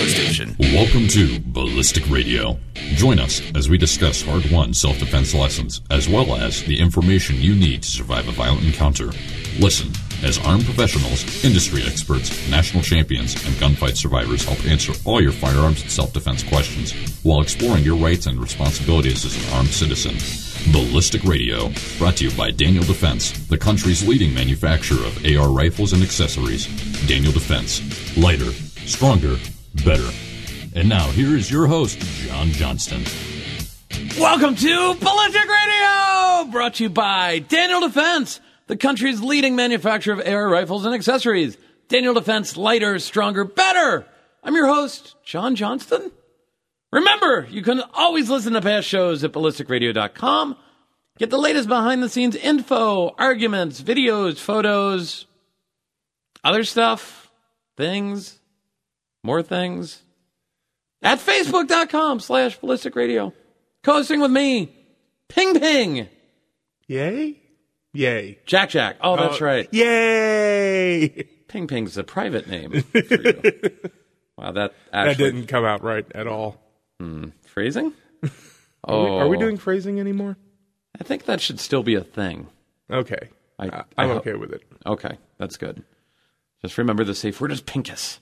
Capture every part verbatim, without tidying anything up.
radio station. Welcome to Ballistic Radio. Join us as we discuss hard-won self-defense lessons, as well as the information you need to survive a violent encounter. Listen as armed professionals, industry experts, national champions, and gunfight survivors help answer all your firearms and self-defense questions while exploring your rights and responsibilities as an armed citizen. Ballistic Radio, brought to you by Daniel Defense, the country's leading manufacturer of A R rifles and accessories. Daniel Defense. Lighter, stronger, better. And now, here is your host, John Johnston. Welcome to Ballistic Radio, brought to you by Daniel Defense, the country's leading manufacturer of A R rifles and accessories. Daniel Defense, lighter, stronger, better. I'm your host, John Johnston. Remember, you can always listen to past shows at ballistic radio dot com. Get the latest behind-the-scenes info, arguments, videos, photos, other stuff, things, more things, at facebook dot com slash ballistic radio. Co-hosting with me, Ping Ping. Yay? Yay. Jack Jack. Oh, that's uh, right. Yay! Ping Ping's a private name for you. Wow, that actually... That didn't come out right at all. Hmm. Phrasing? Are, we, are we doing phrasing anymore? I think that should still be a thing. Okay. I, I, I'm I okay with it. Okay, that's good. Just remember the safe word is pinkus.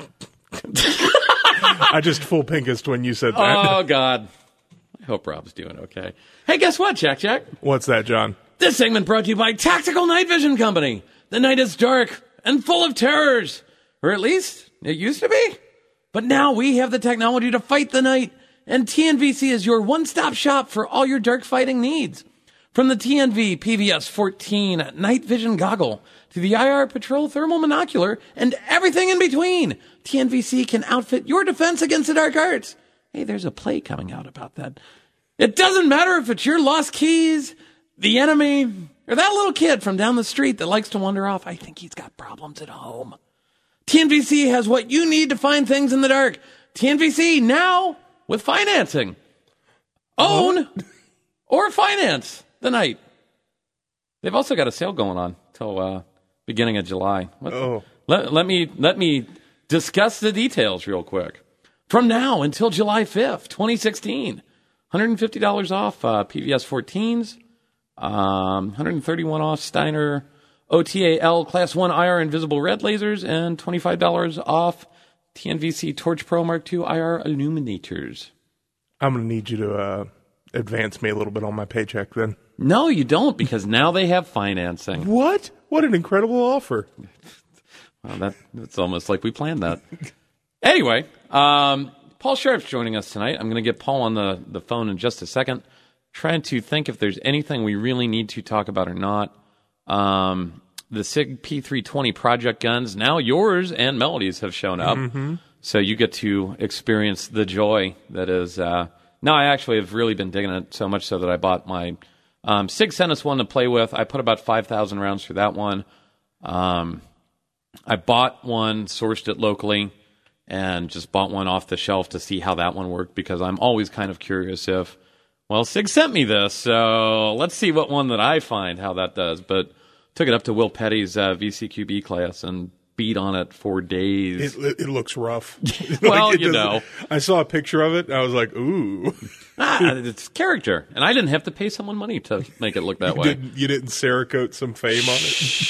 I just full pinkest when you said that. Oh, God. I hope Rob's doing okay. Hey, guess what, Jack Jack? What's that, John? This segment brought to you by Tactical Night Vision Company. The night is dark and full of terrors. Or at least, it used to be. But now we have the technology to fight the night, and T N V C is your one-stop shop for all your dark fighting needs. From the T N V P V S fourteen Night Vision Goggle to the I R Patrol Thermal Monocular and everything in between, T N V C can outfit your defense against the dark arts. Hey, there's a play coming out about that. It doesn't matter if it's your lost keys, the enemy, or that little kid from down the street that likes to wander off. I think he's got problems at home. T N V C has what you need to find things in the dark. T N V C now with financing. Own or finance the night. They've also got a sale going on till uh, beginning of July. What, oh. let, let me let me discuss the details real quick. From now until July fifth, twenty sixteen, one hundred fifty dollars off uh, P V S fourteens, um, one hundred thirty-one dollars off Steiner O T A L Class one I R Invisible Red lasers, and twenty-five dollars off T N V C Torch Pro Mark two I R illuminators. I'm going to need you to uh, advance me a little bit on my paycheck then. No, you don't, because now they have financing. What? What an incredible offer. Well, that, that's almost like we planned that. Anyway, um, Paul Sharp's joining us tonight. I'm going to get Paul on the, the phone in just a second, trying to think if there's anything we really need to talk about or not. Um, the SIG P three twenty project guns, now yours and Melody's, have shown up. Mm-hmm. So you get to experience the joy that is... Uh, no, I actually have really been digging it so much so that I bought my... Um, SIG sent us one to play with. I put about five thousand rounds through that one. Um, I bought one, sourced it locally, and just bought one off the shelf to see how that one worked, because I'm always kind of curious if... Well, SIG sent me this, so let's see what one that I find, how that does. But took it up to Will Petty's uh, V C Q B class and beat on it for days. It, it looks rough. Well, like you know. I saw a picture of it, and I was like, ooh. ah, it's character. And I didn't have to pay someone money to make it look that you way. Didn't, you didn't Cerakote some fame on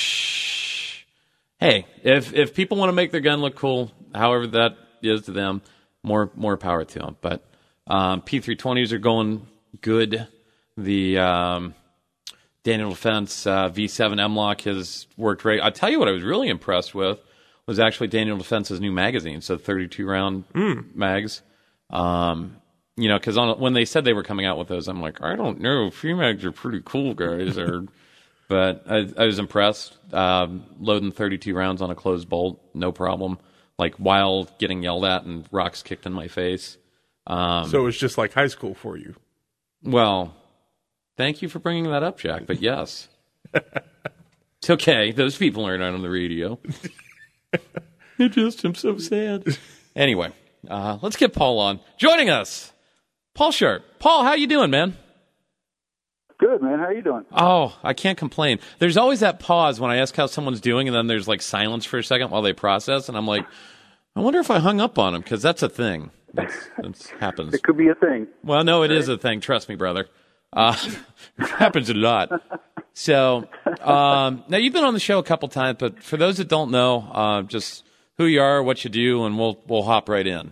it? Hey, if if people want to make their gun look cool, however that is to them, more more power to them. But um, P three twenties are going good. The um, Daniel Defense uh, V seven M-Lock has worked great. I'll tell you what I was really impressed with was actually Daniel Defense's new magazine, so thirty-two round mm. mags. Um, you know, because when they said they were coming out with those, I'm like, I don't know, free mags are pretty cool, guys. or, But I, I was impressed. Um, loading thirty-two rounds on a closed bolt, no problem. Like, while getting yelled at and rocks kicked in my face. Um, so it was just like high school for you. Well, thank you for bringing that up, Jack, but yes. It's okay. Those people aren't on the radio. I just am so sad. Anyway, uh, let's get Paul on. Joining us, Paul Sharp. Paul, how you doing, man? Good, man. How you doing? Oh, I can't complain. There's always that pause when I ask how someone's doing, and then there's like silence for a second while they process, and I'm like, I wonder if I hung up on him, because that's a thing. That's, that's happens. It could be a thing. Well, no, it is a thing. Trust me, brother. Uh, it happens a lot. So, um, now you've been on the show a couple times, but for those that don't know, uh, just who you are, what you do, and we'll we'll hop right in.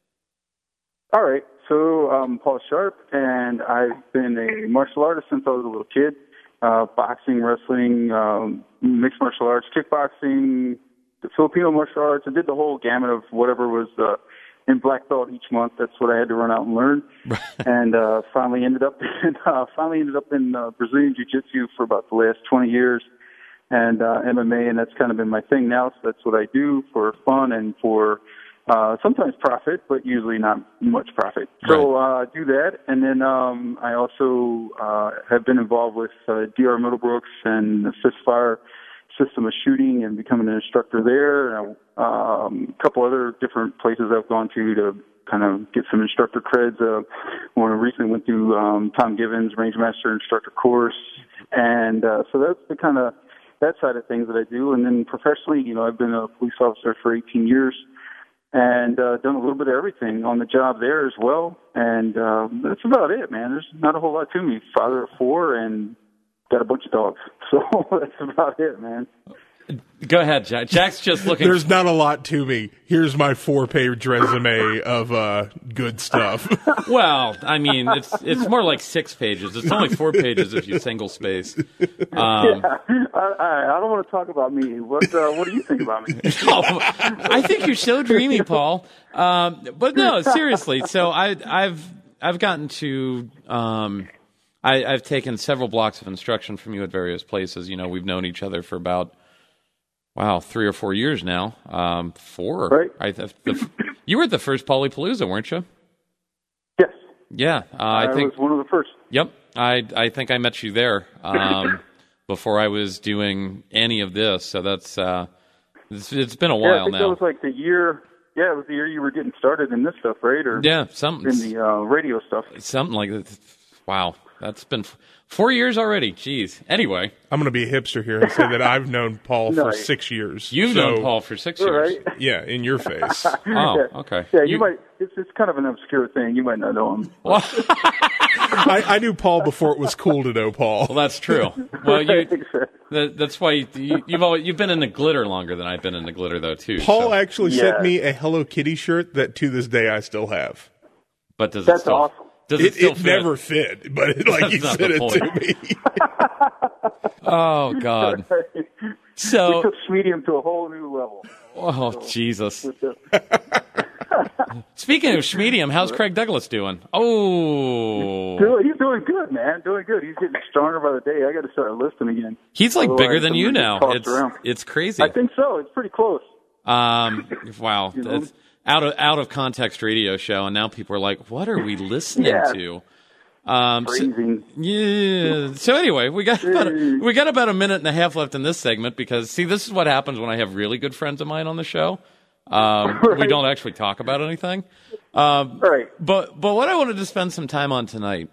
All right. So I'm Paul Sharp, and I've been a martial artist since I was a little kid. Uh, boxing, wrestling, um, mixed martial arts, kickboxing, the Filipino martial arts. I did the whole gamut of whatever was uh, in black belt each month. That's what I had to run out and learn. and uh, finally ended up in, uh, finally ended up in uh, Brazilian Jiu-Jitsu for about the last twenty years, and uh, M M A, and that's kind of been my thing now. So that's what I do for fun and for uh, sometimes profit, but usually not much profit. So uh, I do that, and then um, I also uh, have been involved with uh, D R Middlebrooks and the Fistfire system of shooting and becoming an instructor there. And um, a couple other different places I've gone to to kind of get some instructor creds. Uh, when I recently went through um, Tom Givens Range Master Instructor course, and uh, so that's the kind of that side of things that I do. And then professionally, you know, I've been a police officer for eighteen years. And uh, done a little bit of everything on the job there as well. And uh, that's about it, man. There's not a whole lot to me. Father of four and got a bunch of dogs. So that's about it, man. Go ahead, Jack. Jack's just looking. There's not a lot to me. Here's my four-page resume of uh, good stuff. Well, I mean, it's it's more like six pages. It's only four pages if you single space. Um, yeah, I, I, I don't want to talk about me. What uh, What do you think about me? oh, I think you're so dreamy, Paul. Um, but no, seriously. So I, I've I've gotten to. Um, I, I've taken several blocks of instruction from you at various places. You know, we've known each other for about. Wow, three or four years now. Um, four. Right. I, the, the, you were at the first Polypalooza, weren't you? Yes. Yeah. Uh, I, I think, was one of the first. Yep. I I think I met you there um, before I was doing any of this. So that's uh, it's, it's been a while yeah, I think now. That was like the year. Yeah, it was the year you were getting started in this stuff, right? Or yeah, something in the uh, radio stuff. Something like that. Wow, that's been f- four years already. Jeez. Anyway, I'm going to be a hipster here and say that I've known Paul No, for yeah. six years. you've So, known Paul for six All years. right. Yeah, in your face. Oh, yeah. okay. Yeah, you, You- might. It's it's kind of an obscure thing. You might not know him. Well, I, I knew Paul before it was cool to know Paul. well, that's true. Well, I you. think so. That, that's why you, you, you've always, you've been in the glitter longer than I've been in the glitter, though, too. Paul so. actually Yeah. sent me a Hello Kitty shirt that to this day I still have. But does it That's still? awesome. Does it, It, still it fit? never fit, but it, like That's he not sent the it to me. Oh God. we So, took Medium to a whole new level. oh Jesus. With the, Speaking of Schmedium, how's Craig Douglas doing? Oh, Doing- he's doing good, man. Doing good. He's getting stronger by the day. I got to start listing again. he's like Otherwise, bigger than I'm you gonna get now. tossed It's around. it's crazy. I think so. It's pretty close. Um, wow, You know? that's out of out of context radio show, and now people are like, "What are we listening Yeah. to?" Um, so- Freezing. Yeah. So anyway, we got about a, we got about a minute and a half left in this segment because see, this is what happens when I have really good friends of mine on the show. Um, We Right. don't actually talk about anything. Um, Right. But but what I wanted to spend some time on tonight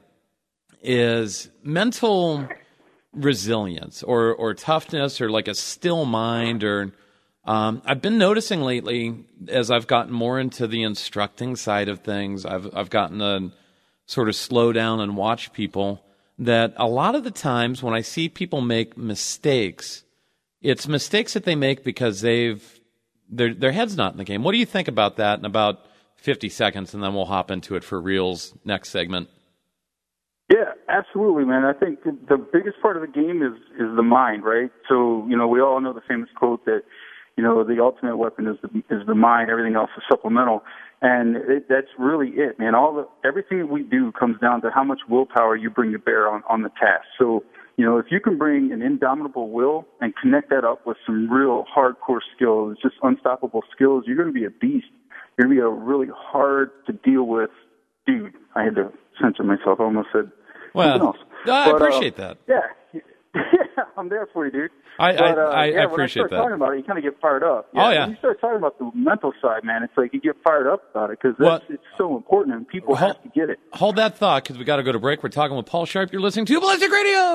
is mental resilience or or toughness or like a still mind or um, I've been noticing lately as I've gotten more into the instructing side of things. I've I've gotten to sort of slow down and watch people that a lot of the times when I see people make mistakes, it's mistakes that they make because they've their their head's not in the game. What do you think about that in about fifty seconds, and then we'll hop into it for reals next segment? Yeah, absolutely, man. I think the- the biggest part of the game is is the mind, right? So, you know, we all know the famous quote that, you know, the ultimate weapon is the is the mind. Everything else is supplemental, and it, that's really it, man. All the everything that we do comes down to how much willpower you bring to bear on on the task. So, you know, if you can bring an indomitable will and connect that up with some real hardcore skills, just unstoppable skills, you're going to be a beast. You're going to be a really hard to deal with dude. I had to censor myself. I almost said Well, something else. I But, uh, appreciate that. Yeah. Yeah, I'm there for you, dude. I- I- But, uh, I- I yeah, appreciate when I start that. talking about it, you kind of get fired up. Oh, yeah. When you start talking about the mental side, man, it's like you get fired up about it because Well- it's so important and people Well, have to get it. Hold that thought because we got to go to break. We're talking with Paul Sharp. You're listening to Ballistic Radio.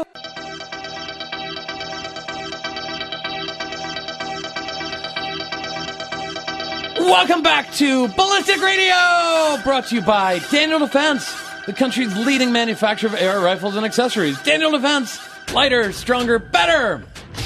Welcome back to Ballistic Radio, brought to you by Daniel Defense, the country's leading manufacturer of A R rifles and accessories. Daniel Defense, lighter, stronger, better.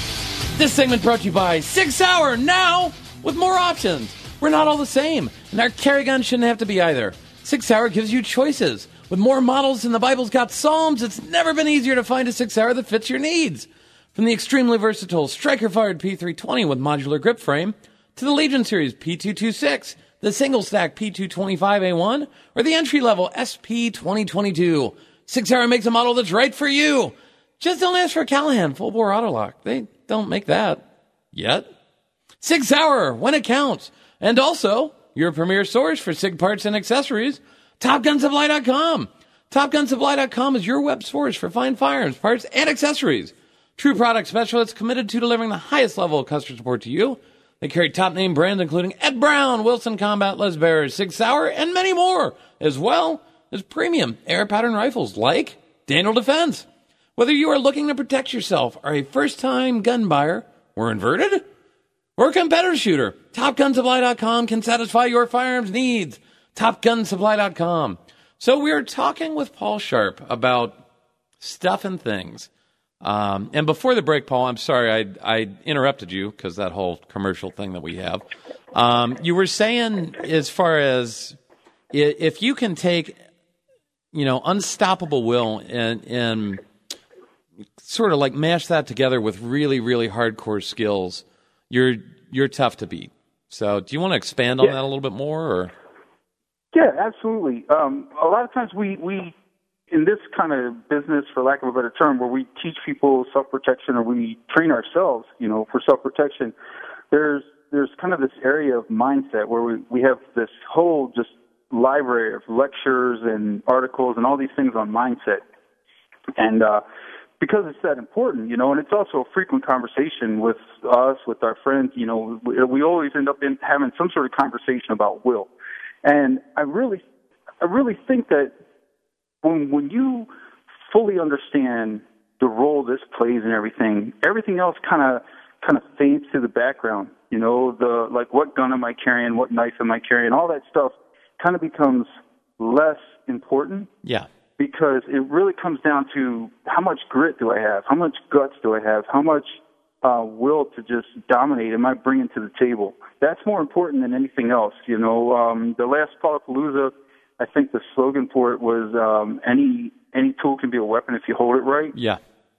This segment brought to you by Sig Sauer, now with more options. We're not all the same, and our carry gun shouldn't have to be either. Sig Sauer gives you choices. With more models than the Bible's got Psalms, it's never been easier to find a Sig Sauer that fits your needs. From the extremely versatile striker-fired P three twenty with modular grip frame, to the Legion Series P two twenty-six, the single-stack P two twenty-five A one, or the entry-level S P twenty twenty-two. Sig Sauer makes a model that's right for you. Just don't ask for Callahan full-bore autolock. They don't make that. Yet. Sig Sauer, when it counts. And also, your premier source for Sig parts and accessories, Top Gun Supply dot com. Top Gun Supply dot com is your web source for fine firearms, parts, and accessories. True product specialists committed to delivering the highest level of customer support to you. They carry top-name brands including Ed Brown, Wilson Combat, Les Bears, Sig Sauer, and many more, as well as premium air pattern rifles like Daniel Defense. Whether you are looking to protect yourself, are a first-time gun buyer, or inverted, or a competitor shooter, Top Gun Supply dot com can satisfy your firearms needs. Top Gun Supply dot com. So we are talking with Paul Sharp about stuff and things. Um, and before the break, Paul, I'm sorry I, I interrupted you because that whole commercial thing that we have. Um, you were saying as far as if you can take, you know, unstoppable will and, and sort of like mash that together with really, really hardcore skills, you're you're tough to beat. So do you want to expand on yeah. that a little bit more? Or? Yeah, absolutely. Um, a lot of times we, we, in this kind of business, for lack of a better term, where we teach people self-protection or we train ourselves, you know, for self-protection, there's there's kind of this area of mindset where we, we have this whole just library of lectures and articles and all these things on mindset. And uh, because it's that important, you know, and it's also a frequent conversation with us, with our friends, you know, we, we always end up in having some sort of conversation about will. And I really, I really think that when when you fully understand the role this plays in everything, everything else kind of kind of fades to the background. You know, the like what gun am I carrying, what knife am I carrying, all that stuff kind of becomes less important. Yeah. Because it really comes down to how much grit do I have, how much guts do I have, how much uh, will to just dominate am I bringing to the table. That's more important than anything else. You know, um, the last Palapalooza, I think the slogan for it was um, any any tool can be a weapon if you hold it right. Yeah.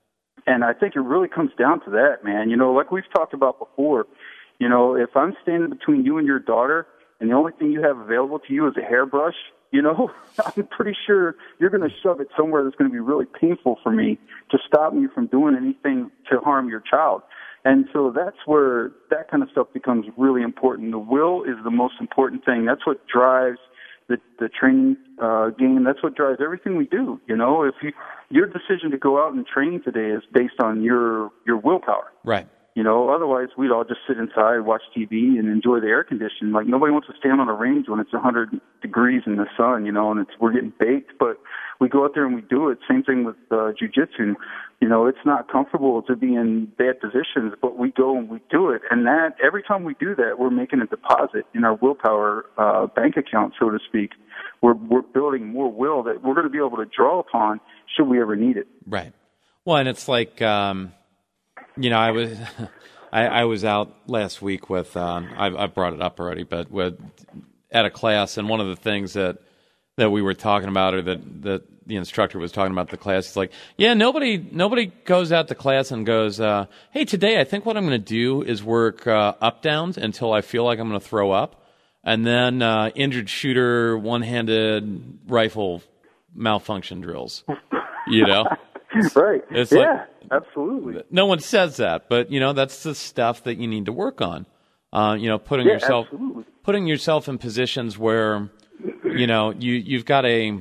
And I think it really comes down to that, man. You know, like we've talked about before, you know, if I'm standing between you and your daughter and the only thing you have available to you is a hairbrush, you know, I'm pretty sure you're going to shove it somewhere that's going to be really painful for me to stop me from doing anything to harm your child. And so that's where that kind of stuff becomes really important. The will is the most important thing. That's what drives the, the training uh, game. That's what drives everything we do. You know, if you, your decision to go out and train today is based on your, your willpower. Right. You know, otherwise we'd all just sit inside, watch T V, and enjoy the air conditioning. Like nobody wants to stand on a range when it's one hundred degrees in the sun, you know, and it's we're getting baked. But we go out there and we do it. Same thing with uh, jiu-jitsu. You know, it's not comfortable to be in bad positions, but we go and we do it. And that every time we do that, we're making a deposit in our willpower uh, bank account, so to speak. We're we're building more will that we're going to be able to draw upon should we ever need it. Right. Well, and it's like. Um You know, I was I, I was out last week with um, I, I brought it up already, but with at a class, and one of the things that that we were talking about, or that, that the instructor was talking about the class, is like, yeah, nobody nobody goes out to class and goes, uh, hey, today I think what I'm going to do is work uh, up downs until I feel like I'm going to throw up, and then uh, injured shooter one-handed rifle malfunction drills. You know. Right. It's yeah, like, absolutely. No one says that, but you know that's the stuff that you need to work on. Uh, you know, putting yeah, yourself absolutely. putting yourself in positions where you know you you've got a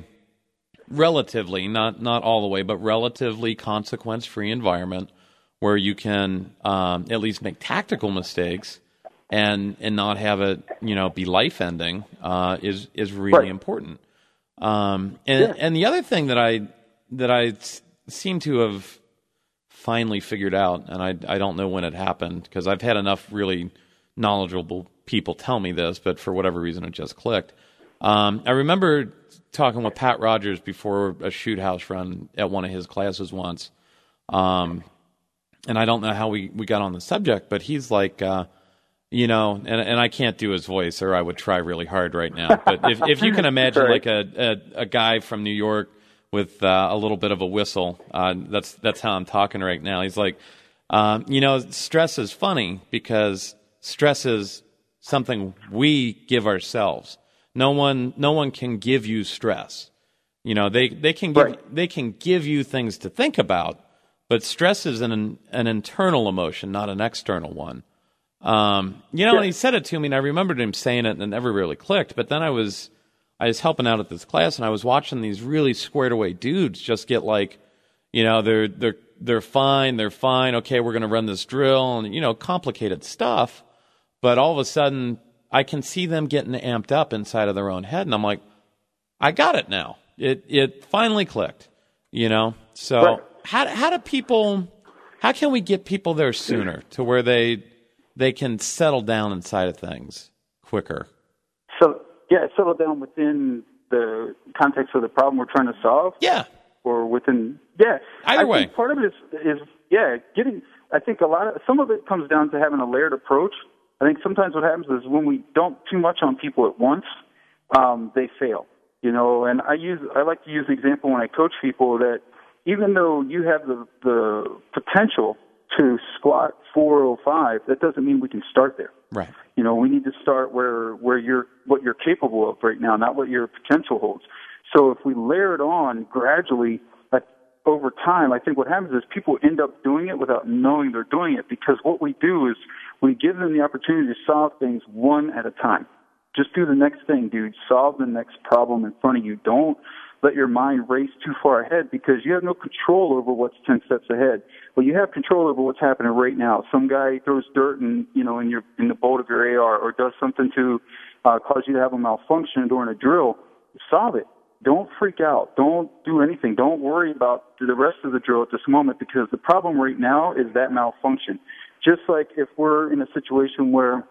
relatively not not all the way, but relatively consequence-free environment where you can um, at least make tactical mistakes and and not have it you know be life-ending uh, is is really right. important. Um, and yeah. and the other thing that I that I seem to have finally figured out, and I I don't know when it happened because I've had enough really knowledgeable people tell me this, but for whatever reason, it just clicked. Um, I remember talking with Pat Rogers before a shoot house run at one of his classes once. Um, and I don't know how we, we got on the subject, but he's like, uh, you know, and, and I can't do his voice, or I would try really hard right now. But if, if you can imagine like a, a, a guy from New York with uh, a little bit of a whistle, uh, that's that's how I'm talking right now. He's like, um, you know, stress is funny because stress is something we give ourselves. No one, no one can give you stress. You know, they, they can give, right. they can give you things to think about, but stress is an an internal emotion, not an external one. Um, you know, yeah. And he said it to me, and I remembered him saying it, and it never really clicked. But then I was, I was helping out at this class, and I was watching these really squared away dudes just get like, you know, they're they're they're fine, they're fine. Okay, we're going to run this drill, and you know, complicated stuff. But all of a sudden, I can see them getting amped up inside of their own head, and I'm like, I got it now. It it finally clicked, you know. So right. how how do people? How can we get people there sooner to where they they can settle down inside of things quicker? So yeah, settle down within the context of the problem we're trying to solve. Yeah, or within yeah. Either I way, think part of it is is yeah getting. I think a lot of some of it comes down to having a layered approach. I think sometimes what happens is when we dump too much on people at once, um, they fail. You know, and I use I like to use the example when I coach people that even though you have the the potential to squat four oh five, that doesn't mean we can start there. Right. You know, we need to start where where you're what you're capable of right now, not what your potential holds. So if we layer it on gradually, like over time, I think what happens is people end up doing it without knowing they're doing it, because what we do is we give them the opportunity to solve things one at a time. Just do the next thing, dude. Solve the next problem in front of you. Don't let your mind race too far ahead, because you have no control over what's ten steps ahead. Well, you have control over what's happening right now. Some guy throws dirt in, you know, in your in the bolt of your A R, or does something to uh, cause you to have a malfunction during a drill. Solve it. Don't freak out. Don't do anything. Don't worry about the rest of the drill at this moment, because the problem right now is that malfunction. Just like if we're in a situation where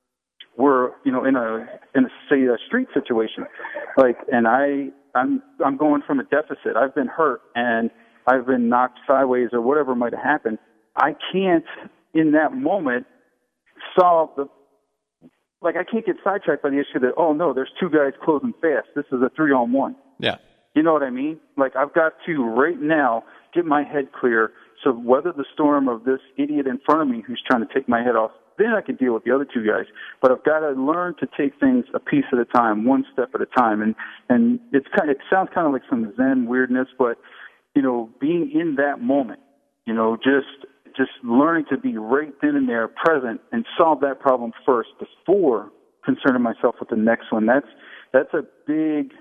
we're, you know, in a, in a, say, a street situation, like, and I, I'm, I'm going from a deficit. I've been hurt and I've been knocked sideways or whatever might have happened. I can't, in that moment, solve the, like, I can't get sidetracked by the issue that, oh no, there's two guys closing fast. This is a three on one. Yeah. You know what I mean? Like, I've got to right now get my head clear. So weather the storm of this idiot in front of me who's trying to take my head off. Then I can deal with the other two guys. But I've got to learn to take things a piece at a time, one step at a time. And, and it's kind of, it sounds kind of like some Zen weirdness, but, you know, being in that moment, you know, just, just learning to be right then and there, present, and solve that problem first before concerning myself with the next one. That's, that's a big,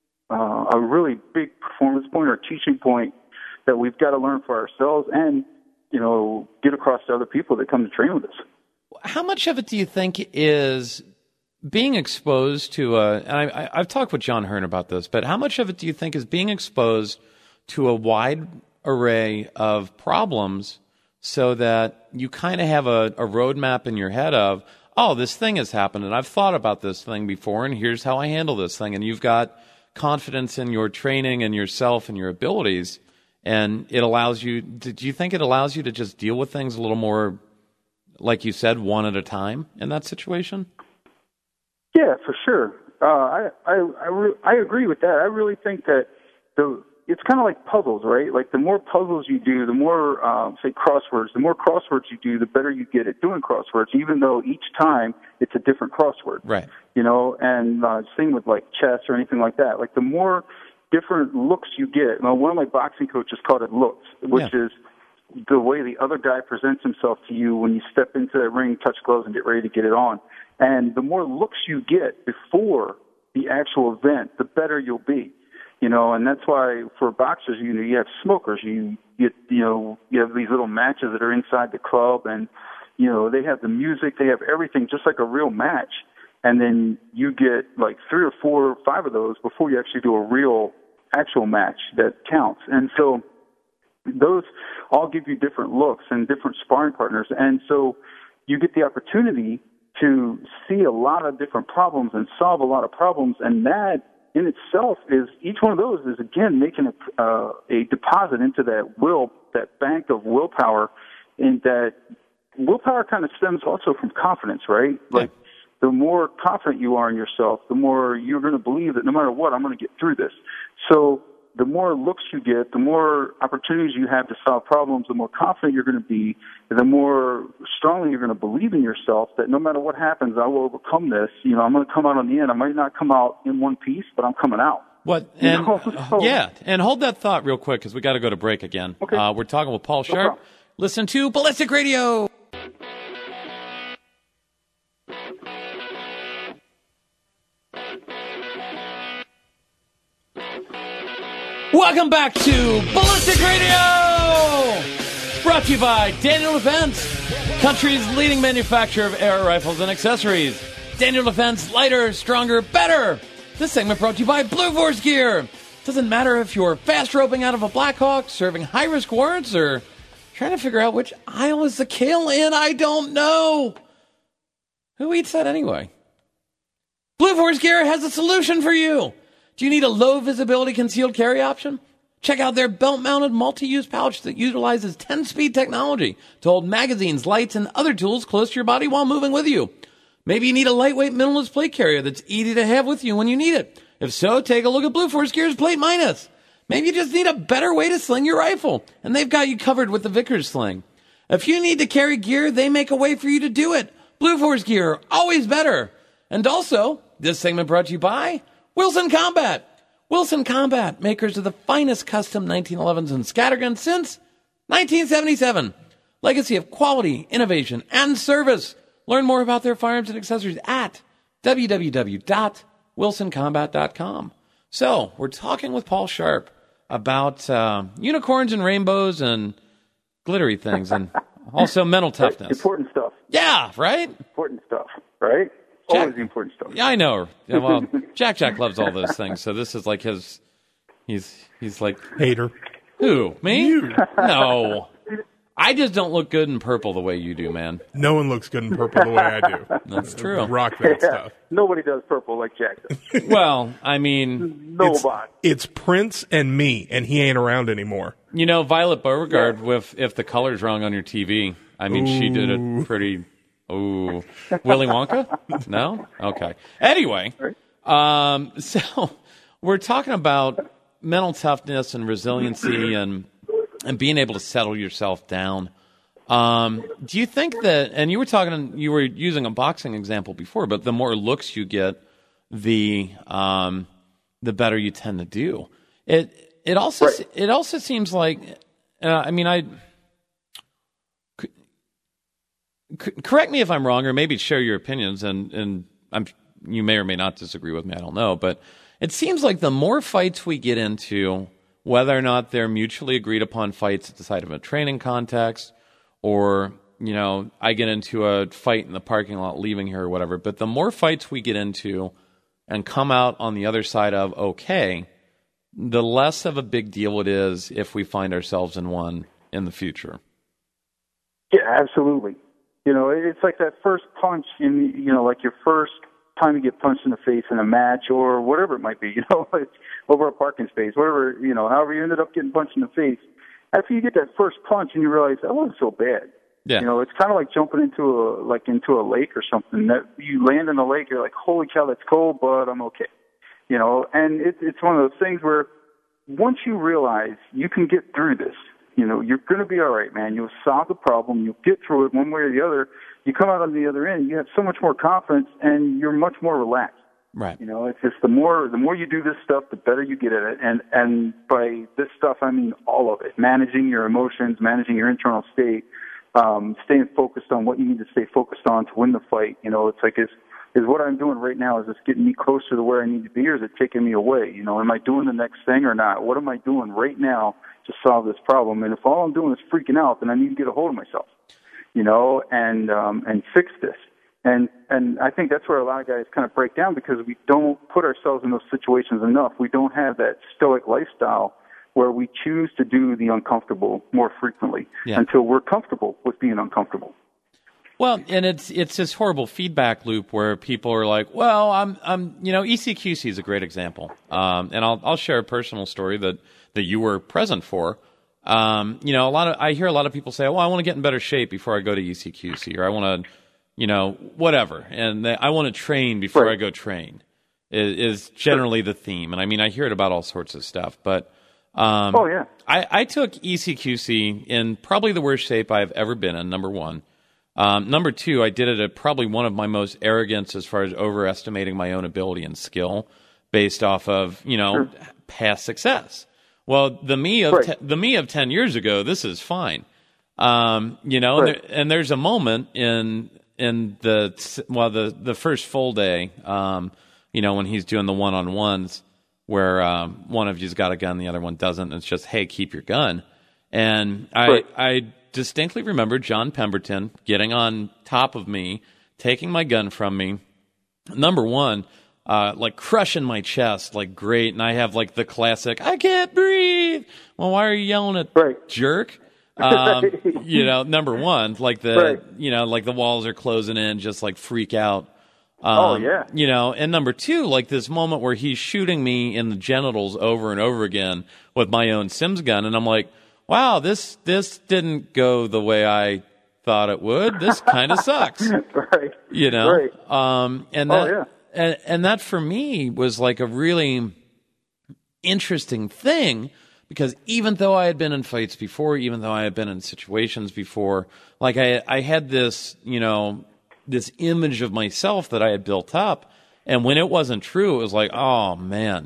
uh, a really big performance point or teaching point that we've got to learn for ourselves and, you know, get across to other people that come to train with us. How much of it do you think is being exposed to a, and I, I've talked with John Hearn about this, but how much of it do you think is being exposed to a wide array of problems so that you kind of have a, a roadmap in your head of, oh, this thing has happened and I've thought about this thing before and here's how I handle this thing. And you've got confidence in your training and yourself and your abilities. And it allows you, do you think it allows you to just deal with things a little more, like you said, one at a time in that situation? Yeah, for sure. Uh, I I I, re- I agree with that. I really think that the it's kind of like puzzles, right? Like the more puzzles you do, the more, um, say, crosswords, the more crosswords you do, the better you get at doing crosswords, even though each time it's a different crossword. Right. You know, and uh, same with like chess or anything like that. Like the more different looks you get. Now, one of my boxing coaches called it looks, which yeah. is the way the other guy presents himself to you when you step into the ring, touch gloves, and get ready to get it on. And the more looks you get before the actual event, the better you'll be. You know, and that's why for boxers, you know, you have smokers. You get, you know, you have these little matches that are inside the club, and you know they have the music, they have everything, just like a real match. And then you get like three or four or five of those before you actually do a real actual match that counts. And so those all give you different looks and different sparring partners. And so you get the opportunity to see a lot of different problems and solve a lot of problems. And that in itself is, each one of those is, again, making a, uh, a deposit into that will, that bank of willpower, and that willpower kind of stems also from confidence, right? Yeah. Like, the more confident you are in yourself, the more you're going to believe that no matter what, I'm going to get through this. So the more looks you get, the more opportunities you have to solve problems, the more confident you're going to be, the more strongly you're going to believe in yourself that no matter what happens, I will overcome this. You know, I'm going to come out on the end. I might not come out in one piece, but I'm coming out. What? And You know, so- yeah, and hold that thought real quick because we got to go to break again. Okay. Uh, we're talking with Paul No Sharp. problem. Listen to Ballistic Radio. Welcome back to Ballistic Radio! Brought to you by Daniel Defense, country's leading manufacturer of air rifles and accessories. Daniel Defense, lighter, stronger, better. This segment brought to you by Blue Force Gear. Doesn't matter if you're fast roping out of a Blackhawk, serving high-risk warrants, or trying to figure out which aisle is the kale in, I don't know. Who eats that anyway? Blue Force Gear has a solution for you. Do you need a low-visibility concealed carry option? Check out their belt-mounted multi-use pouch that utilizes ten-speed technology to hold magazines, lights, and other tools close to your body while moving with you. Maybe you need a lightweight minimalist plate carrier that's easy to have with you when you need it. If so, take a look at Blue Force Gear's Plate Minus. Maybe you just need a better way to sling your rifle, and they've got you covered with the Vickers sling. If you need to carry gear, they make a way for you to do it. Blue Force Gear, always better. And also, this segment brought to you by Wilson Combat. Wilson Combat, makers of the finest custom nineteen elevens and scatterguns since nineteen seventy-seven. Legacy of quality, innovation, and service. Learn more about their firearms and accessories at w w w dot wilson combat dot com. So, we're talking with Paul Sharp about uh, unicorns and rainbows and glittery things and also mental toughness. Important stuff. Yeah, right? Important stuff, right? Jack- Always the important stuff. Yeah, I know. Yeah, well, Jack Jack loves all those things, so this is like his. He's he's like, Hater. who, me? No, I just don't look good in purple the way you do, man. No one looks good in purple the way I do. That's true. Rock that stuff. Nobody does purple like Jack does. Well, I mean, It's, Nobody. it's Prince and me, and he ain't around anymore. you know, Violet Beauregard, with if the color's wrong on your T V, I mean, she did it pretty. Ooh, Willy Wonka? No? Okay. Anyway, um, so we're talking about mental toughness and resiliency and and being able to settle yourself down. Um, do you think that? And you were talking, you were using a boxing example before, but the more looks you get, the um, the better you tend to do. It it also Right. it also seems like, uh, I mean, I. Correct me if I'm wrong, or maybe share your opinions, and, and I'm, you may or may not disagree with me, I don't know, but it seems like the more fights we get into, whether or not they're mutually agreed upon fights at the side of a training context, or, you know, I get into a fight in the parking lot leaving here or whatever, but the more fights we get into and come out on the other side of okay, the less of a big deal it is if we find ourselves in one in the future. Yeah, absolutely. You know, it's like that first punch in, you know, like your first time you get punched in the face in a match or whatever it might be, you know, it's over a parking space, whatever, you know, however you ended up getting punched in the face. After you get that first punch and you realize that wasn't so bad. Yeah. You know, it's kind of like jumping into a, like into a lake or something. That you land in the lake, you're like, holy cow, that's cold, but I'm okay. You know, and it, it's one of those things where once you realize you can get through this, you know, you're going to be all right, man. You'll solve the problem. You'll get through it one way or the other. You come out on the other end, you have so much more confidence, and you're much more relaxed. Right. You know, it's just the more the more you do this stuff, the better you get at it. And and by this stuff, I mean all of it: managing your emotions, managing your internal state, um, staying focused on what you need to stay focused on to win the fight. You know, it's like is is what I'm doing right now, is this getting me closer to where I need to be, or is it taking me away? You know, am I doing the next thing or not? What am I doing right now to solve this problem? And if all I'm doing is freaking out, then I need to get a hold of myself, you know, and um, and fix this. And and I think that's where a lot of guys kind of break down, because we don't put ourselves in those situations enough. We don't have that stoic lifestyle where we choose to do the uncomfortable more frequently Yeah. until we're comfortable with being uncomfortable. Well, and it's it's this horrible feedback loop where people are like, well, I'm I'm you know, E C Q C is a great example, um, and I'll I'll share a personal story that that you were present for. Um, you know, a lot of I hear a lot of people say, well, I want to get in better shape before I go to E C Q C, or I want to, you know, whatever, and they, I want to train before right. I go train. Is, is generally the theme, and I mean, I hear it about all sorts of stuff, but. Um, oh yeah. I, I took E C Q C in probably the worst shape I've ever been in. Number one. Um, number two, I did it at probably one of my most arrogance as far as overestimating my own ability and skill based off of, you know, sure. past success. Well, the me of right. te- the me of ten years ago, this is fine. Um, you know, right. and, there, and there's a moment in in the well the the first full day, um, you know, when he's doing the one on ones. Where um, one of you's got a gun, the other one doesn't. And it's just, hey, keep your gun. And I right. I distinctly remember John Pemberton getting on top of me, taking my gun from me. Number one, uh, like crushing my chest, like great. And I have like the classic, I can't breathe. Well, why are you yelling at right. jerk? Um, you know, number one, like the, right. you know, like the walls are closing in, just like freak out. Um, oh, yeah. You know, and number two, like this moment where he's shooting me in the genitals over and over again with my own Sims gun. And I'm like, wow, this this didn't go the way I thought it would. This kind of sucks. right. You know? Right. Um, and that, oh, yeah. and, and that for me was like a really interesting thing because even though I had been in fights before, even though I had been in situations before, like I, I had this, you know, this image of myself that I had built up. And when it wasn't true, it was like, oh man,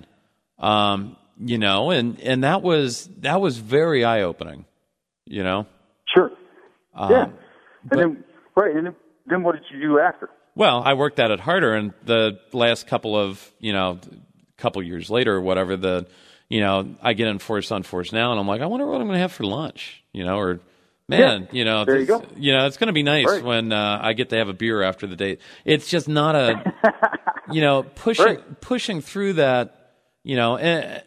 um, you know, and, and that was, that was very eye opening, you know? Sure. Um, yeah. And but, then, right. And then, then what did you do after? Well, I worked at it harder, and the last couple of, you know, couple years later or whatever, the, you know, I get in Force on Force now and I'm like, I wonder what I'm going to have for lunch, you know, or, Man, yeah, you know, there you, go. you know, it's going to be nice right. when uh, I get to have a beer after the date. It's just not a, you know, pushing right. pushing through that. You know, eh,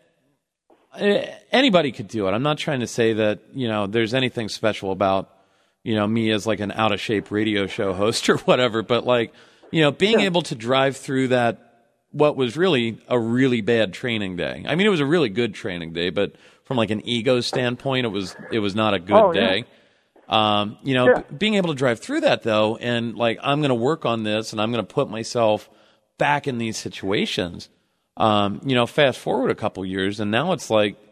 eh, anybody could do it. I'm not trying to say that you know there's anything special about you know me as like an out of shape radio show host or whatever. But like you know, being yeah. able to drive through that, what was really a really bad training day. I mean, it was a really good training day, but from like an ego standpoint, it was it was not a good oh, day. Yeah. Um, you know, yeah. b- being able to drive through that though, and like, I'm going to work on this and I'm going to put myself back in these situations. Um, you know, fast forward a couple years and now it's like,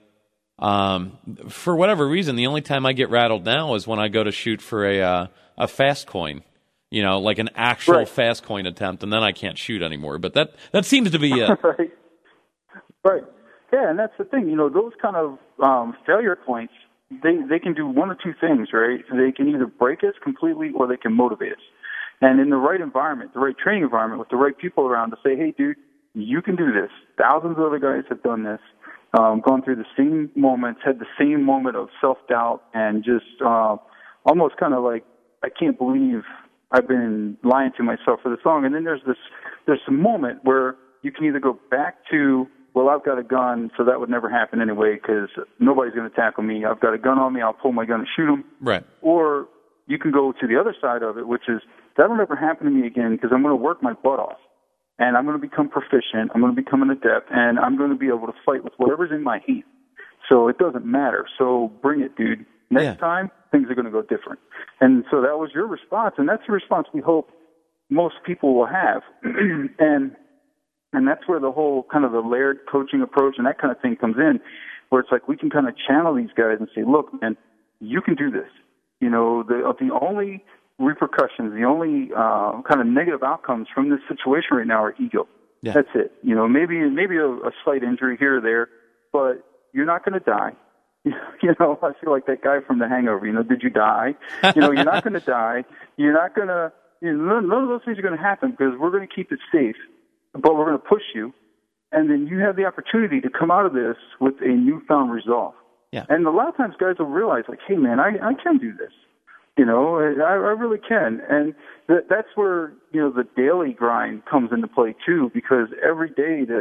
um, for whatever reason, the only time I get rattled now is when I go to shoot for a, uh, a fast coin, you know, like an actual right. fast coin attempt. And then I can't shoot anymore, but that, that seems to be it. right. Right. Yeah. And that's the thing, you know, those kind of, um, failure points, They they can do one or two things, right? They can either break us completely or they can motivate us. And in the right environment, the right training environment, with the right people around to say, hey, dude, you can do this. Thousands of other guys have done this, um, gone through the same moments, had the same moment of self-doubt and just uh, almost kind of like, I can't believe I've been lying to myself for this long. And then there's this, there's some moment where you can either go back to, well, I've got a gun, so that would never happen anyway because nobody's going to tackle me. I've got a gun on me. I'll pull my gun and shoot them. Right. Or you can go to the other side of it, which is that'll never happen to me again because I'm going to work my butt off. And I'm going to become proficient. I'm going to become an adept. And I'm going to be able to fight with whatever's in my hand. So it doesn't matter. So bring it, dude. Next yeah. time, things are going to go different. And so that was your response. And that's the response we hope most people will have. and And that's where the whole kind of the layered coaching approach and that kind of thing comes in, where it's like we can kind of channel these guys and say, look, man, you can do this. You know, the the only repercussions, the only uh, kind of negative outcomes from this situation right now are ego. Yeah. That's it. You know, maybe maybe a, a slight injury here or there, but you're not going to die. You know, I feel like that guy from The Hangover. You know, did you die? You know, you're not going to die. You're not going to. You know, none, none of those things are going to happen because we're going to keep it safe. But we're going to push you, and then you have the opportunity to come out of this with a newfound resolve. Yeah. And a lot of times guys will realize, like, hey, man, I, I can do this. You know, I, I really can. And th- that's where, you know, the daily grind comes into play, too, because every day that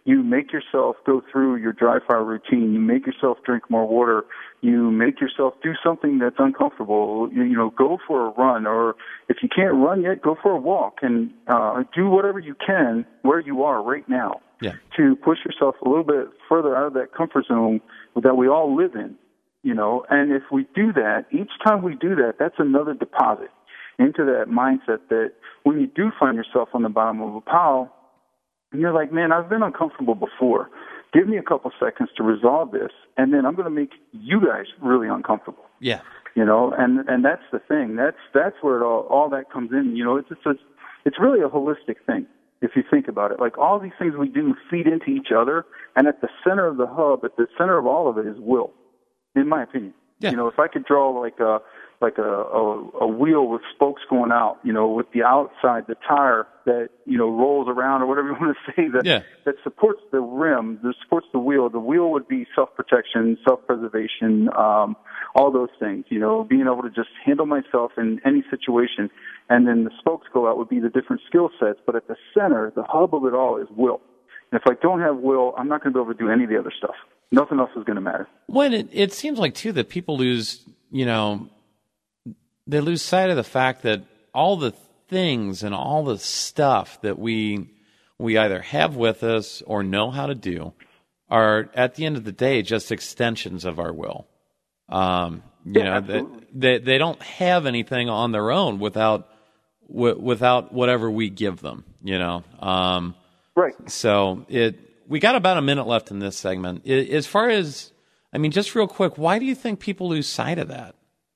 You make yourself go through your dry fire routine. You make yourself drink more water. You make yourself do something that's uncomfortable. You, you know, go for a run, or if you can't run yet, go for a walk, and uh, do whatever you can where you are right now yeah. to push yourself a little bit further out of that comfort zone that we all live in. You know, and if we do that, each time we do that, that's another deposit into that mindset that when you do find yourself on the bottom of a pile, and you're like, man, I've been uncomfortable before. Give me a couple seconds to resolve this, and then I'm going to make you guys really uncomfortable. Yeah. You know, and, and that's the thing. That's that's where it all, all that comes in. You know, it's it's, a, it's really a holistic thing if you think about it. Like all these things we do feed into each other, and at the center of the hub, at the center of all of it is will, in my opinion. Yeah. You know, if I could draw like a like a, a, a wheel with spokes going out, you know, with the outside, the tire that, you know, rolls around or whatever you want to say that, yeah. that supports the rim, that supports the wheel. The wheel would be self-protection, self-preservation, um, all those things, you know, being able to just handle myself in any situation. And then the spokes go out would be the different skill sets. But at the center, the hub of it all is will. And if I don't have will, I'm not going to be able to do any of the other stuff. Nothing else is going to matter. When it, it seems like, too, that people lose, you know, they lose sight of the fact that all the things and all the stuff that we we either have with us or know how to do are, at the end of the day, just extensions of our will. Um, you yeah, know, they, they they don't have anything on their own without w- without whatever we give them. You know, um, right? So it we got about a minute left in this segment. I, as far as I mean, just real quick, why do you think people lose sight of that?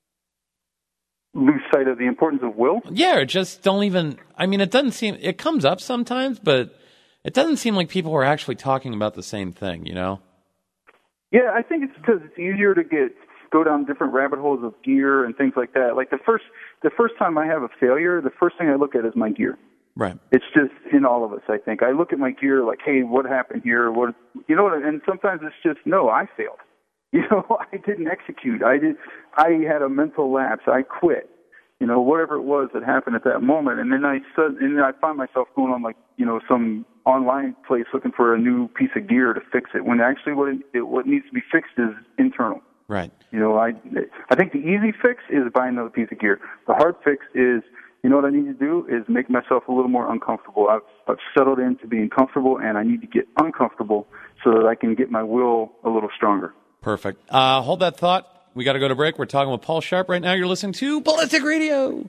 Lose sight of the importance of will? Yeah, or just don't even, I mean, it doesn't seem, it comes up sometimes, but it doesn't seem like people are actually talking about the same thing, you know? Yeah, I think it's because it's easier to get, go down different rabbit holes of gear and things like that. Like the first, the first time I have a failure, the first thing I look at is my gear. Right. It's just in all of us, I think. I look at my gear like, hey, what happened here? What, you know, and sometimes it's just, no, I failed. You know, I didn't execute. I did. I had a mental lapse. I quit. You know, whatever it was that happened at that moment, and then I and then I find myself going on like, you know, some online place looking for a new piece of gear to fix it. When actually, what it, it, what needs to be fixed is internal. Right. You know, I I think the easy fix is buy another piece of gear. The hard fix is, you know, what I need to do is make myself a little more uncomfortable. I've I've settled into being comfortable, and I need to get uncomfortable so that I can get my will a little stronger. Perfect. Uh, hold that thought. We got to go to break. We're talking with Paul Sharp right now. You're listening to Ballistic Radio.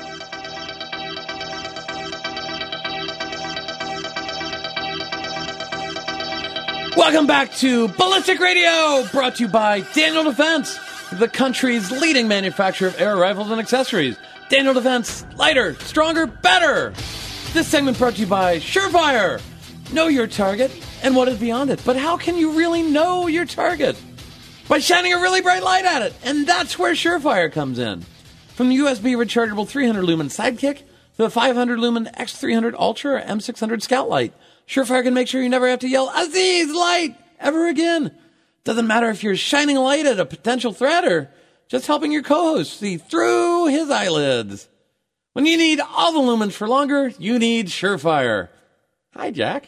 Welcome back to Ballistic Radio, brought to you by Daniel Defense, the country's leading manufacturer of air rifles and accessories. Daniel Defense, lighter, stronger, better. This segment brought to you by Surefire. Know your target and what is beyond it. But how can you really know your target? By shining a really bright light at it. And that's where Surefire comes in. From the U S B rechargeable three hundred lumen Sidekick to the five hundred lumen X three hundred Ultra or M six hundred Scout Light, Surefire can make sure you never have to yell, Aziz, light, ever again. Doesn't matter if you're shining a light at a potential threat or just helping your co-host see through his eyelids. When you need all the lumens for longer, you need Surefire. Hi, Jack.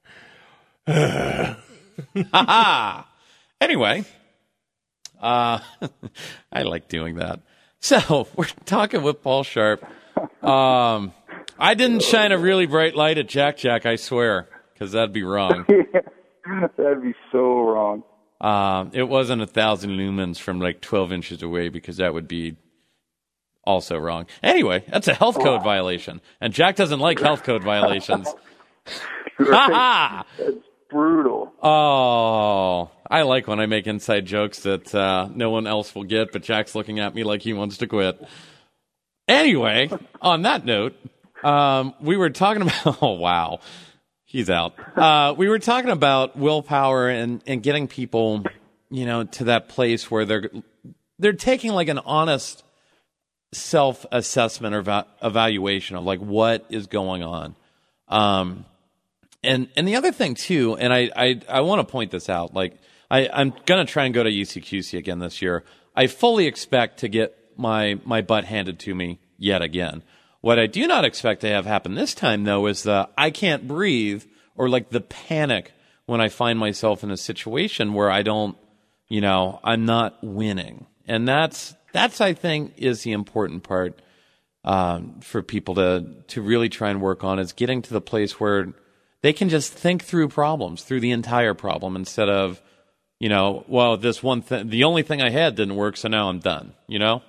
Ha ha. Anyway, uh, I like doing that. So we're talking with Paul Sharp. Um, I didn't shine a really bright light at Jack Jack, I swear, because that'd be wrong. Yeah, that'd be so wrong. Um, it wasn't a thousand lumens from like twelve inches away, because that would be also wrong. Anyway, that's a health code violation, and Jack doesn't like health code violations. Ha ha! That's brutal. Oh, I like when I make inside jokes that uh, no one else will get, but Jack's looking at me like he wants to quit. Anyway, on that note, um, we were talking about, oh, wow, he's out. Uh, we were talking about willpower and, and getting people, you know, to that place where they're, they're taking like an honest self-assessment or va- evaluation of like what is going on. Um, and, and the other thing too, and I, I, I want to point this out, like I, I'm going to try and go to U C Q C again this year. I fully expect to get my my butt handed to me yet again. What I do not expect to have happen this time, though, is the I can't breathe or like the panic when I find myself in a situation where I don't, you know, I'm not winning. And that's, that's I think, is the important part um, for people to, to really try and work on, is getting to the place where they can just think through problems, through the entire problem, instead of, you know, well, this one thing, the only thing I had didn't work, so now I'm done, you know?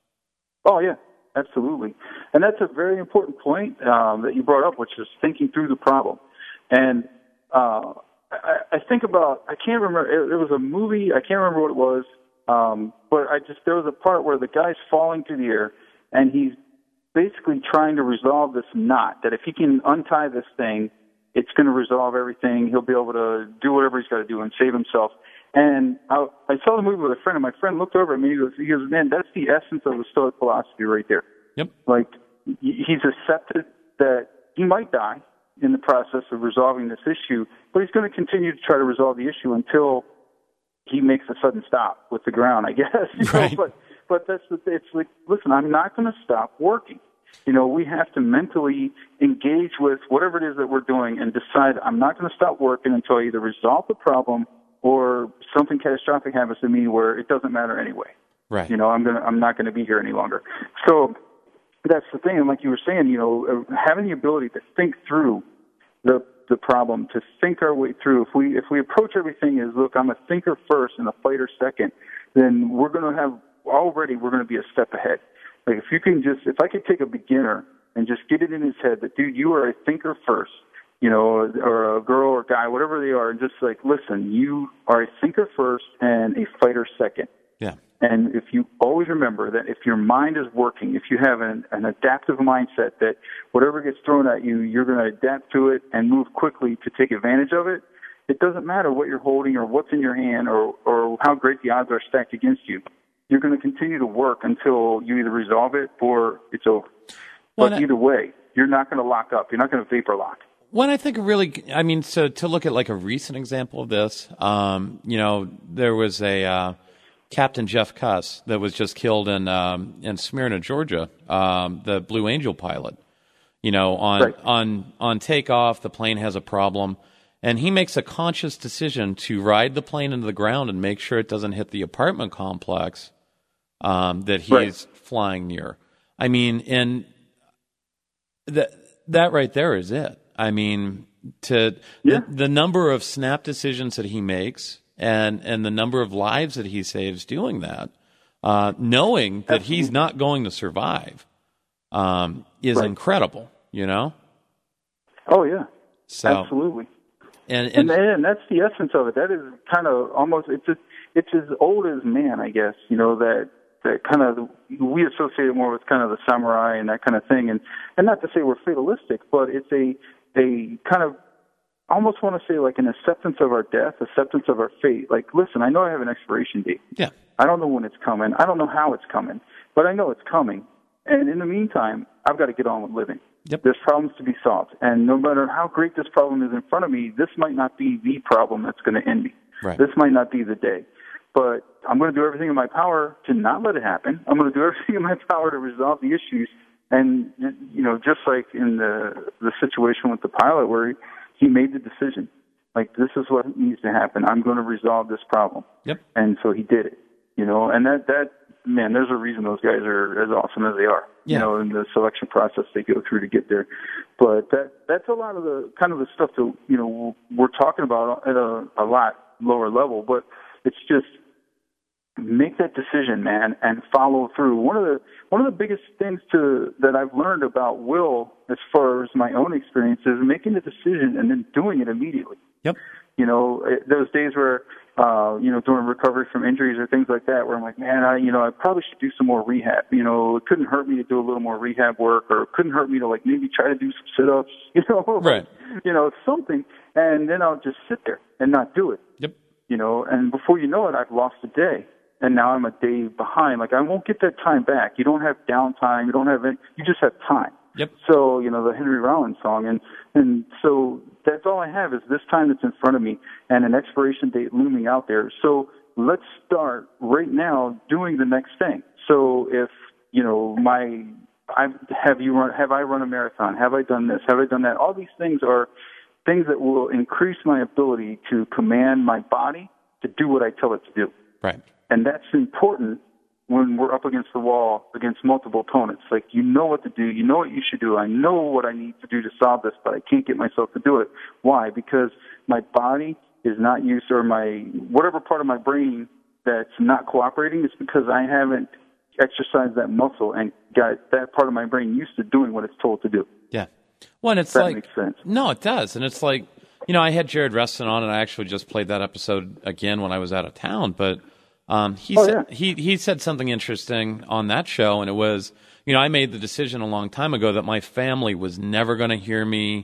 Oh, yeah, absolutely. And that's a very important point um, that you brought up, which is thinking through the problem. And uh, I, I think about, I can't remember, it, it was a movie, I can't remember what it was, um, but I just, there was a part where the guy's falling through the air, and he's basically trying to resolve this knot, that if he can untie this thing, it's going to resolve everything. He'll be able to do whatever he's got to do and save himself. And I, I saw the movie with a friend, and my friend looked over at me, and he goes, he goes, man, that's the essence of the Stoic philosophy right there. Yep. Like, he's accepted that he might die in the process of resolving this issue, but he's going to continue to try to resolve the issue until he makes a sudden stop with the ground, I guess. You right. know, but but that's the, it's like, listen, I'm not going to stop working. You know, we have to mentally engage with whatever it is that we're doing and decide I'm not going to stop working until I either resolve the problem or something catastrophic happens to me where it doesn't matter anyway. Right. You know, I'm gonna I'm not going to be here any longer. So that's the thing. And like you were saying, you know, having the ability to think through the the problem, to think our way through. If we if we approach everything as, look, I'm a thinker first and a fighter second, then we're going to have already we're going to be a step ahead. Like if you can just, if I could take a beginner and just get it in his head that, dude, you are a thinker first, you know, or a girl or guy, whatever they are, and just like, listen, you are a thinker first and a fighter second. Yeah. And if you always remember that if your mind is working, if you have an, an adaptive mindset that whatever gets thrown at you, you're going to adapt to it and move quickly to take advantage of it, it doesn't matter what you're holding or what's in your hand or, or how great the odds are stacked against you. You're going to continue to work until you either resolve it or it's over. Well, but either way, you're not going to lock up. You're not going to vapor lock. When I think really, I mean, so to look at like a recent example of this, um, you know, there was a uh, Captain Jeff Cuss that was just killed in um, in Smyrna, Georgia, um, the Blue Angel pilot. You know, on right. on on takeoff, the plane has a problem, and he makes a conscious decision to ride the plane into the ground and make sure it doesn't hit the apartment complex um, that he's right. flying near. I mean, and that that right there is it. I mean, to yeah. the, the number of snap decisions that he makes and, and the number of lives that he saves doing that, uh, knowing that Absolutely. he's not going to survive, um, is right. incredible, you know? Oh, yeah. So, Absolutely. And, and, and, and that's the essence of it. That is kind of almost, it's a, it's as old as man, I guess, you know, that, that kind of, we associate it more with kind of the samurai and that kind of thing. And, and not to say we're fatalistic, but it's a, a kind of, I almost want to say like an acceptance of our death, acceptance of our fate. Like, listen, I know I have an expiration date. Yeah. I don't know when it's coming. I don't know how it's coming, but I know it's coming. And in the meantime, I've got to get on with living. Yep. There's problems to be solved. And no matter how great this problem is in front of me, this might not be the problem that's going to end me. Right. This might not be the day. But I'm going to do everything in my power to not let it happen. I'm going to do everything in my power to resolve the issues. And, you know, just like in the the situation with the pilot where he, he made the decision, like, this is what needs to happen. I'm going to resolve this problem. Yep. And so he did it, you know, and that, that man, there's a reason those guys are as awesome as they are, yeah. you know, in the selection process they go through to get there. But that that's a lot of the kind of the stuff that, you know, we're talking about at a, a lot lower level, but it's just, make that decision, man, and follow through. One of the one of the biggest things to that I've learned about will, as far as my own experience, is making a decision and then doing it immediately. Yep. You know, it, those days where, uh, you know, during recovery from injuries or things like that, where I'm like, man, I, you know, I probably should do some more rehab. You know, it couldn't hurt me to do a little more rehab work, or it couldn't hurt me to like maybe try to do some sit-ups. You know, right? You know, something, and then I'll just sit there and not do it. Yep. You know, and before you know it, I've lost a day. And now I'm a day behind. Like, I won't get that time back. You don't have downtime. You don't have any, you just have time. Yep. So, you know, the Henry Rollins song. And, and so that's all I have is this time that's in front of me and an expiration date looming out there. So let's start right now doing the next thing. So if, you know, my, I've, have you run, have I run a marathon? Have I done this? Have I done that? All these things are things that will increase my ability to command my body to do what I tell it to do. Right. And that's important when we're up against the wall against multiple opponents. Like, you know what to do. You know what you should do. I know what I need to do to solve this, but I can't get myself to do it. Why? Because my body is not used, or my whatever part of my brain that's not cooperating is because I haven't exercised that muscle and got that part of my brain used to doing what it's told to do. Yeah. Well, and it's that like, makes sense. No, it does. And it's like, you know, I had Jared Reston on, and I actually just played that episode again when I was out of town, but Um, he oh, said yeah. he he said something interesting on that show, and it was, you know, I made the decision a long time ago that my family was never going to hear me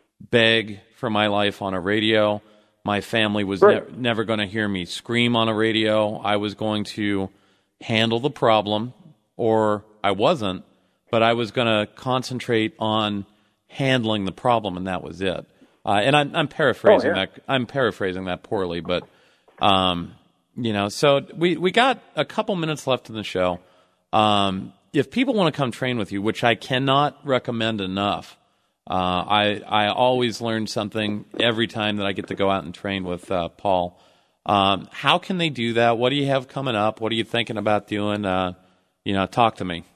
beg for my life on a radio. My family was right. ne- never going to hear me scream on a radio. I was going to handle the problem, or I wasn't, but I was going to concentrate on handling the problem, and that was it. Uh, and I'm, I'm paraphrasing oh, yeah. that. I'm paraphrasing that poorly, but. Um, You know, so we, we got a couple minutes left in the show. Um, if people want to come train with you, which I cannot recommend enough, uh, I I always learn something every time that I get to go out and train with uh, Paul. Um, how can they do that? What do you have coming up? What are you thinking about doing? Uh, you know, talk to me.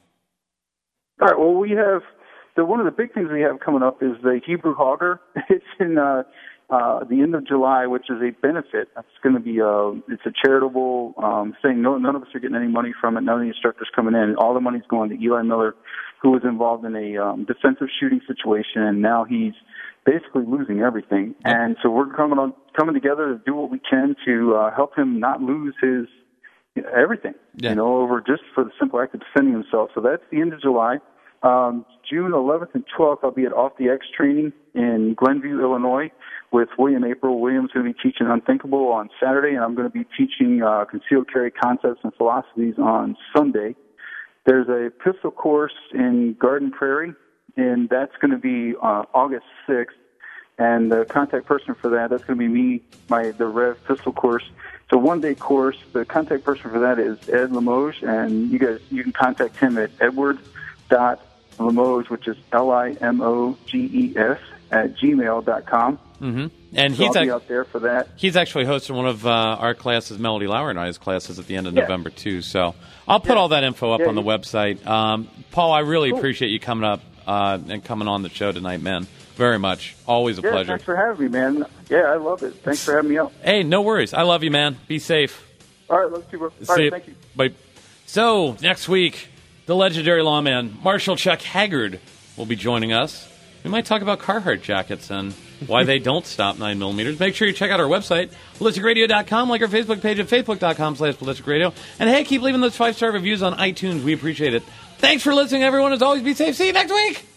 All right. Well, we have the one of the big things we have coming up is the Hebrew Hogger. It's in uh, uh, the end of July, which is a benefit. It's going to be a it's a charitable um, thing. No, none of us are getting any money from it. None of the instructors coming in. All the money's going to Eli Miller, who was involved in a um, defensive shooting situation, and now he's basically losing everything. And so we're coming on coming together to do what we can to uh, help him not lose his you know, everything. Yeah. You know, over just for the simple act of defending himself. So that's the end of July. Um, June eleventh and twelfth, I'll be at Off the X training in Glenview, Illinois, with William April. William's going to be teaching Unthinkable on Saturday, and I'm going to be teaching uh, concealed carry concepts and philosophies on Sunday. There's a pistol course in Garden Prairie, and that's going to be uh, August sixth. And the contact person for that, that's going to be me, my the Rev pistol course. It's a one-day course. The contact person for that is Ed Limoges, and you guys you can contact him at Edward dot Limoges, which is L I M O G E S, at gmail dot com. Mm-hmm. And so he's I'll ac- be out there for that. He's actually hosting one of uh, our classes, Melody Lauer and I's classes, at the end of Yeah. November, too. So I'll put Yeah. all that info up Yeah, on the you- website. Um, Paul, I really Cool. appreciate you coming up uh, and coming on the show tonight, man. Very much. Always a Yeah, pleasure. thanks for having me, man. Yeah, I love it. Thanks for having me out. Hey, no worries. I love you, man. Be safe. All right, let's see. All See right, you. thank you. Bye. So, next week, the legendary lawman, Marshal Chuck Haggard, will be joining us. We might talk about Carhartt jackets and why they don't stop nine millimeters. Make sure you check out our website, ballistic radio dot com, like our Facebook page at facebook dot com slash ballistic radio. And hey, keep leaving those five-star reviews on iTunes. We appreciate it. Thanks for listening, everyone. As always, be safe. See you next week.